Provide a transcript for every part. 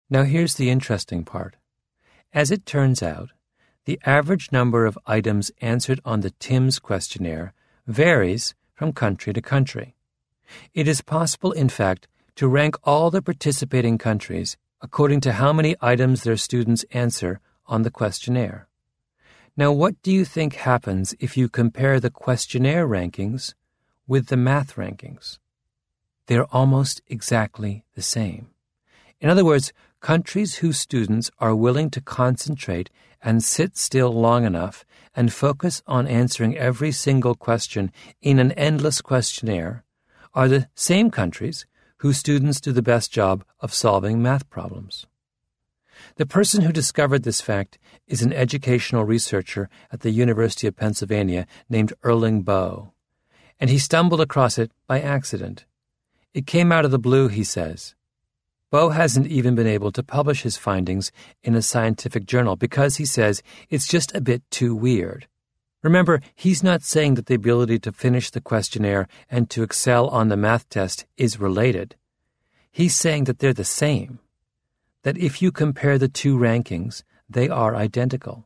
Now here's the interesting part. As it turns out, the average number of items answered on the TIMSS questionnaire varies from country to country. It is possible, in fact, to rank all the participating countries according to how many items their students answer on the questionnaire. Now, what do you think happens if you compare the questionnaire rankings with the math rankings? They're almost exactly the same. In other words, countries whose students are willing to concentrate and sit still long enough and focus on answering every single question in an endless questionnaire are the same countries whose students do the best job of solving math problems. The person who discovered this fact is an educational researcher at the University of Pennsylvania named Erling Boe, and he stumbled across it by accident. It came out of the blue, he says. Boe hasn't even been able to publish his findings in a scientific journal because, he says, it's just a bit too weird. Remember, he's not saying that the ability to finish the questionnaire and to excel on the math test is related. He's saying that they're the same, that if you compare the two rankings, they are identical.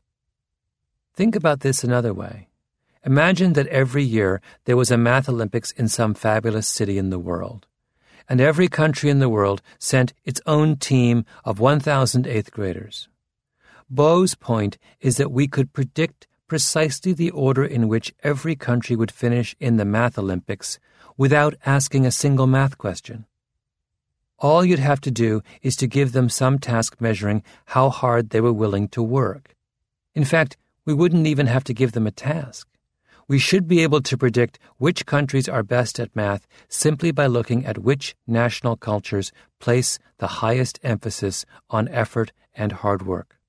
Think about this another way. Imagine that every year there was a math Olympics in some fabulous city in the world, and every country in the world sent its own team of 1,000 eighth graders. Boe's point is that we could predict precisely the order in which every country would finish in the math Olympics without asking a single math question. All you'd have to do is to give them some task measuring how hard they were willing to work. In fact, we wouldn't even have to give them a task. We should be able to predict which countries are best at math simply by looking at which national cultures place the highest emphasis on effort and hard work.